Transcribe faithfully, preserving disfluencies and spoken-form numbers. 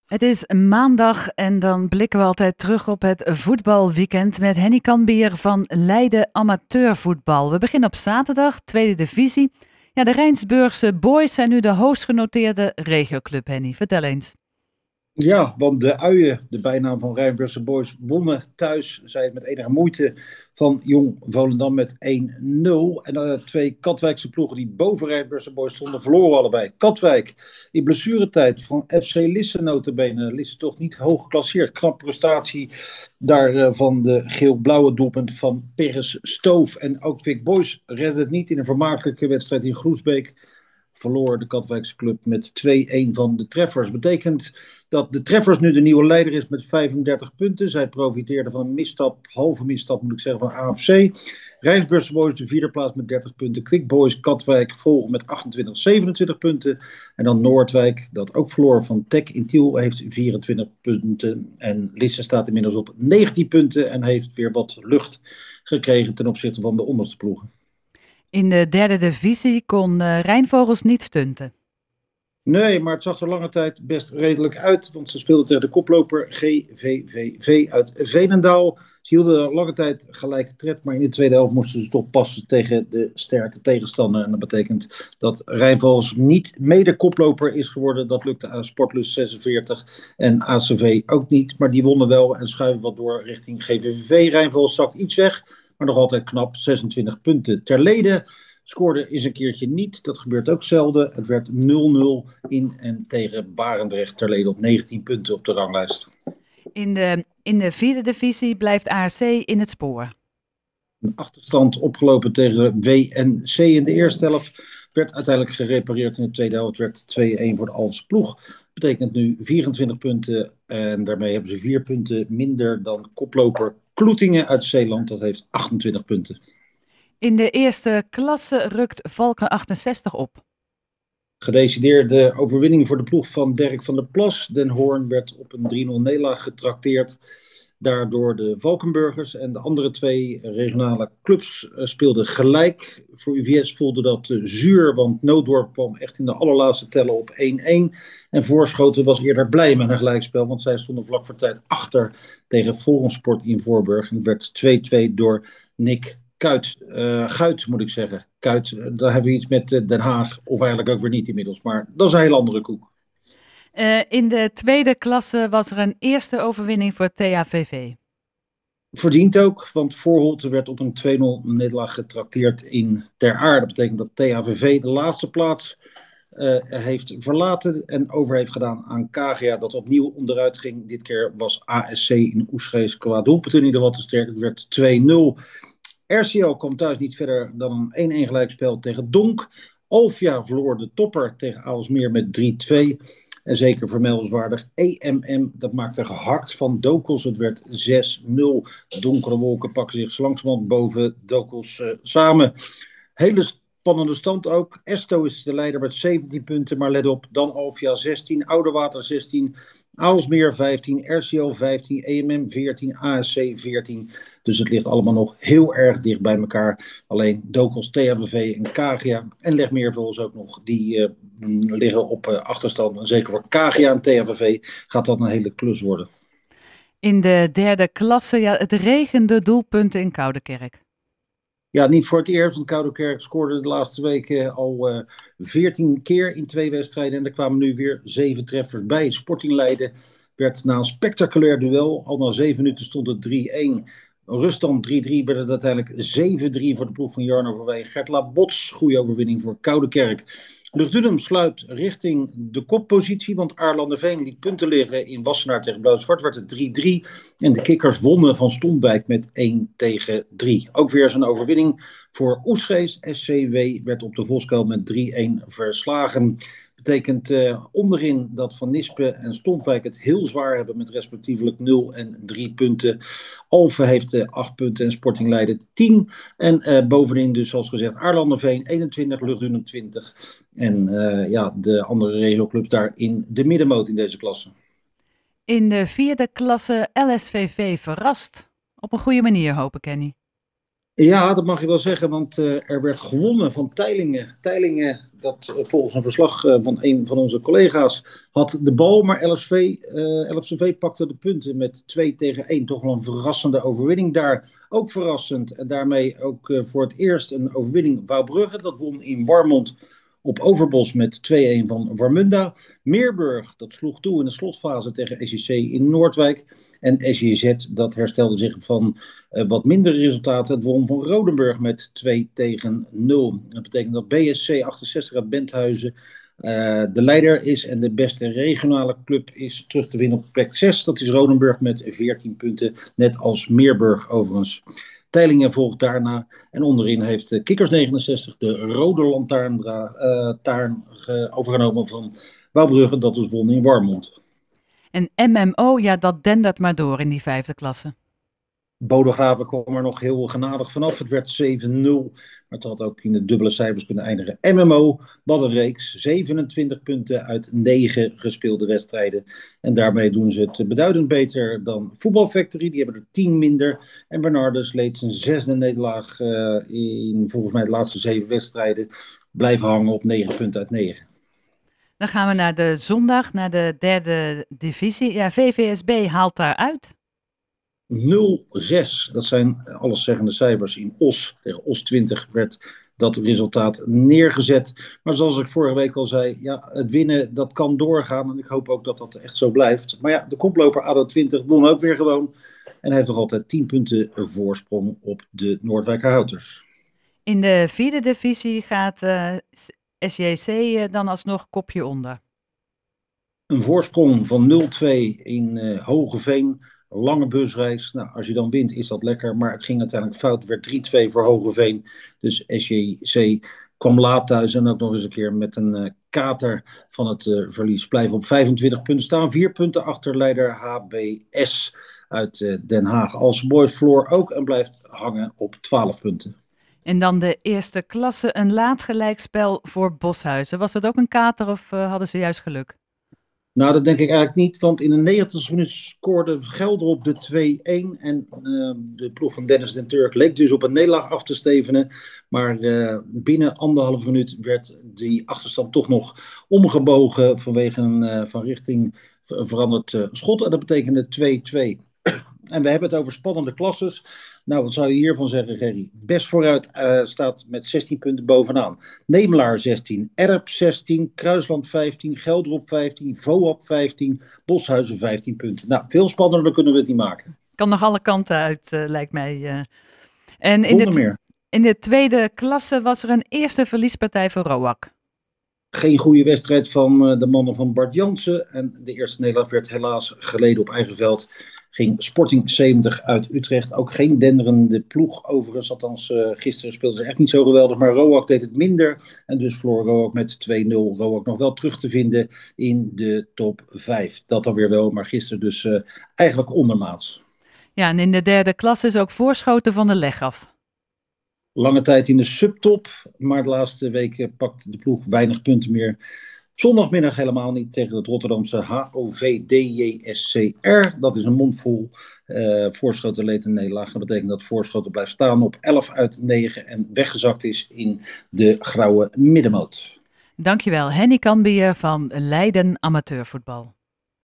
Het is maandag en dan blikken we altijd terug op het voetbalweekend met Henny Kanbier van Leiden Amateurvoetbal. We beginnen op zaterdag, tweede divisie. Ja, de Rijnsburgse Boys zijn nu de hoogstgenoteerde regioclub, Henny. Vertel eens. Ja, want de Uien, de bijnaam van Rijnbrugse Boys, wonnen thuis, zij het met enige moeite, van Jong Volendam met één nul. En uh, twee Katwijkse ploegen die boven Rijnbrugse Boys stonden, verloren allebei. Katwijk in blessuretijd van F C Lisse notabene. Lisse toch niet hoog geclasseerd. Knap prestatie daar uh, van de geel-blauwe doelpunt van Peres Stoof. En ook Quick Boys redde het niet in een vermakelijke wedstrijd in Groesbeek. Verloor de Katwijkse club met twee-een van de Treffers. Betekent dat de Treffers nu de nieuwe leider is met vijfendertig punten. Zij profiteerden van een misstap, halve misstap moet ik zeggen, van A F C. Rijnsburgse Boys de vierde plaats met dertig punten. Quick Boys Katwijk volgen met achtentwintig, zevenentwintig punten. En dan Noordwijk, dat ook verloor van Tech in Tiel, heeft vierentwintig punten. En Lisse staat inmiddels op negentien punten en heeft weer wat lucht gekregen ten opzichte van de onderste ploegen. In de derde divisie kon uh, Rijnvogels niet stunten. Nee, maar het zag er lange tijd best redelijk uit, want ze speelden tegen de koploper G V V V uit Veenendaal. Ze hielden lange tijd gelijke tred, maar in de tweede helft moesten ze toch passen tegen de sterke tegenstander. En dat betekent dat Rijnvogels niet mede koploper is geworden. Dat lukte aan Sportlust zesenveertig en A C V ook niet, maar die wonnen wel en schuiven wat door richting G V V V. Rijnvogels zak iets weg, maar nog altijd knap zesentwintig punten. Terlede scoorde eens een keertje niet. Dat gebeurt ook zelden. Het werd nul nul in en tegen Barendrecht. Terlede op negentien punten op de ranglijst. In de, in de vierde divisie blijft A R C in het spoor. Een achterstand opgelopen tegen W N C in de eerste helft. Werd uiteindelijk gerepareerd in de tweede helft. Het werd twee-een voor de Alphense ploeg. Dat betekent nu vierentwintig punten. En daarmee hebben ze vier punten minder dan koploper Kloetingen uit Zeeland. Dat heeft achtentwintig punten. In de eerste klasse rukt Valken achtenzestig op. Gedecideerde overwinning voor de ploeg van Dirk van der Plas. Den Hoorn werd op een drie nul nederlaag getrakteerd. Daardoor de Valkenburgers en de andere twee regionale clubs speelden gelijk. Voor U V S voelde dat zuur, want Nooddorp kwam echt in de allerlaatste tellen op één-één. En Voorschoten was eerder blij met een gelijkspel, want zij stonden vlak voor tijd achter tegen Forumsport in Voorburg. En het werd twee-twee door Nick Kuit, uh, Guit moet ik zeggen. Kuit, uh, daar hebben we iets met uh, Den Haag, of eigenlijk ook weer niet inmiddels. Maar dat is een heel andere koek. Uh, in de tweede klasse was er een eerste overwinning voor T A V V. Verdiend ook, want Voorholte werd op een twee nul nederlaag getrakteerd in Ter Aar. Dat betekent dat T A V V de laatste plaats uh, heeft verlaten en over heeft gedaan aan K G A, dat opnieuw onderuit ging. Dit keer was A S C in Oesgees qua doelpunten in ieder geval te sterk. Het werd twee nul. R C L kwam thuis niet verder dan een één-één gelijkspel tegen Donk. Alfia verloor de topper tegen Aalsmeer met drie-twee. En zeker vermeldenswaardig E M M, dat maakte gehakt van Dokos. Het werd zes nul. Donkere wolken pakken zich langzamerhand boven Dokos uh, samen. Hele spannende stand ook. Esto is de leider met zeventien punten, maar let op. Dan Alfia zestien, Oudewater zestien, Aalsmeer vijftien, R C L vijftien, E M M veertien, A S C veertien. Dus het ligt allemaal nog heel erg dicht bij elkaar. Alleen Dokos, T H V V en K G A en Legmeervogels ook nog, die uh, liggen op uh, achterstand. En zeker voor K G A en T H V V gaat dat een hele klus worden. In de derde klasse, ja, het regende doelpunten in Koudekerk. Ja, niet voor het eerst, want Koudekerk scoorde de laatste weken al uh, veertien keer in twee wedstrijden. En er kwamen nu weer zeven treffers bij. Sporting Leiden werd na een spectaculair duel, al na zeven minuten stond het drie-één. Ruststand drie-drie, werd het uiteindelijk zeven-drie voor de ploeg van Jarno Verwij. Gertla Bots, goede overwinning voor Koudekerk. Luchtdunum sluipt richting de koppositie, want Aarlanderveen liet punten liggen in Wassenaar tegen Blauw-Zwart. Werd het drie-drie en de Kikkers wonnen van Stompwijk met één tegen drie. Ook weer zo'n overwinning voor Oesgees. S C W werd op de Voskuil met drie-één verslagen. Betekent uh, onderin dat Van Nispen en Stompwijk het heel zwaar hebben met respectievelijk nul en drie punten. Alphen heeft uh, acht punten en Sporting Leiden tien. En uh, bovenin dus zoals gezegd Aarlanderveen eenentwintig, Luchtdunum twintig. En uh, ja, de andere regioclubs daar in de middenmoot in deze klasse. In de vierde klasse L S V V verrast. Op een goede manier hopen, Kenny. Ja, dat mag je wel zeggen, want uh, er werd gewonnen van Teylingen. Teylingen, dat uh, volgens een verslag uh, van een van onze collega's, had de bal, maar L S V, uh, L F C V pakte de punten met twee tegen één. Toch wel een verrassende overwinning daar. Ook verrassend en daarmee ook uh, voor het eerst een overwinning Wouwbrugge. Dat won in Warmond op Overbos met twee-een van Warmunda. Meerburg, dat sloeg toe in de slotfase tegen S J C in Noordwijk. En S J Z, dat herstelde zich van uh, wat mindere resultaten. Het won van Rodenburg met twee tegen nul. Dat betekent dat B S C achtenzestig uit Benthuizen uh, de leider is. En de beste regionale club is terug te winnen op plek zes. Dat is Rodenburg met veertien punten, net als Meerburg overigens. Teylingen volgt daarna. En onderin heeft uh, Kikkers negenenzestig de rode lantaarn uh, taarn, uh, overgenomen van Wouwbrugge. Dat dus won in Warmond. En M M O, ja, dat dendert maar door in die vijfde klasse. Bodegraven kwam er nog heel genadig vanaf. Het werd zeven nul. Maar het had ook in de dubbele cijfers kunnen eindigen. M M O, wat een reeks. zevenentwintig punten uit negen gespeelde wedstrijden. En daarmee doen ze het beduidend beter dan Voetbal Factory. Die hebben er tien minder. En Bernardus leed zijn zesde nederlaag uh, in volgens mij de laatste zeven wedstrijden. Blijven hangen op negen punten uit negen. Dan gaan we naar de zondag, naar de derde divisie. Ja, V V S B haalt daar uit. nul zes, dat zijn alleszeggende cijfers. In Os, tegen Os twintig, werd dat resultaat neergezet. Maar zoals ik vorige week al zei, ja, het winnen, dat kan doorgaan. En ik hoop ook dat dat echt zo blijft. Maar ja, de koploper A D O twintig won ook weer gewoon. En heeft nog altijd tien punten voorsprong op de Noordwijker Houters. In de vierde divisie gaat uh, S J C uh, dan alsnog kopje onder. Een voorsprong van nul twee in uh, Hogeveen. Lange busreis. Nou, als je dan wint is dat lekker. Maar het ging uiteindelijk fout. Het werd drie twee voor Hogeveen. Dus S J C kwam laat thuis. En ook nog eens een keer met een uh, kater van het uh, verlies. Blijven op vijfentwintig punten staan. Vier punten achter leider H B S uit uh, Den Haag. Als Boys Floor ook. En blijft hangen op twaalf punten. En dan de eerste klasse. Een laat gelijkspel voor Boshuizen. Was dat ook een kater of uh, hadden ze juist geluk? Nou, dat denk ik eigenlijk niet, want in de negentigste minuut scoorde Gelderop de twee-een. En uh, de ploeg van Dennis den Turk leek dus op een nederlaag af te stevenen. Maar uh, binnen anderhalf minuut werd die achterstand toch nog omgebogen vanwege een uh, van richting veranderd uh, schot. En dat betekende twee-twee. En we hebben het over spannende klasses. Nou, wat zou je hiervan zeggen, Gerry? Best vooruit uh, staat met zestien punten bovenaan. Nemelaar zestien, Erp zestien, Kruisland vijftien, Gelderop vijftien, Voab vijftien, Boshuizen vijftien punten. Nou, veel spannender kunnen we het niet maken. Kan nog alle kanten uit, uh, lijkt mij. Uh. En in de, meer. in de tweede klasse was er een eerste verliespartij voor Roak. Geen goede wedstrijd van uh, de mannen van Bart Jansen. En de eerste nederlaag werd helaas geleden op eigen veld. Ging Sporting zeventig uit Utrecht. Ook geen denderende ploeg overigens. Althans, uh, gisteren speelden ze echt niet zo geweldig. Maar Roak deed het minder. En dus verloor Roak met twee nul. Roak nog wel terug te vinden in de top vijf. Dat alweer wel, maar gisteren dus uh, eigenlijk ondermaats. Ja, en in de derde klasse is ook Voorschoten van de leg af. Lange tijd in de subtop. Maar de laatste weken pakt de ploeg weinig punten meer. Zondagmiddag helemaal niet tegen het Rotterdamse H O V D J S C R. Dat is een mondvol. Uh, Voorschoten leed een nederlaag. Dat betekent dat Voorschoten blijft staan op elf uit negen en weggezakt is in de grauwe middenmoot. Dankjewel, Henny Kanbier van Leiden Amateurvoetbal.